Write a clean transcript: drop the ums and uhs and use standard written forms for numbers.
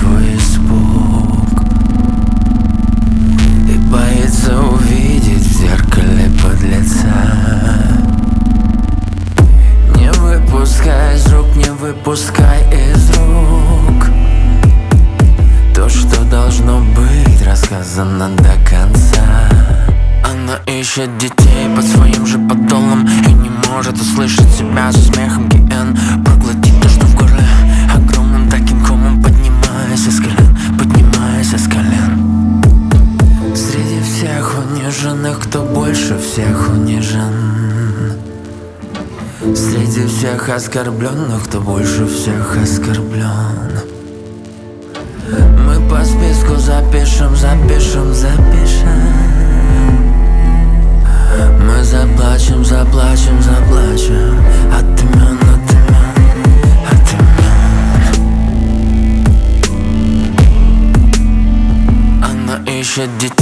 свой испуг и боится увидеть в зеркале подлеца. Не выпускай из рук, не выпускай из рук то, что должно быть рассказано до конца. Она ищет детей под своим же подолом и не может услышать себя со смехом Ген. Проглотить то, что в горле огромным таким комом, поднимаясь из колен, поднимаясь из колен. Среди всех униженных, кто больше всех унижен, среди всех оскорбленных, кто больше всех оскорблен. Мы по списку запишем, запишем, запишем. Мы заплачем, заплачем, заплачем от имен, от имен, от имен. Она ищет детей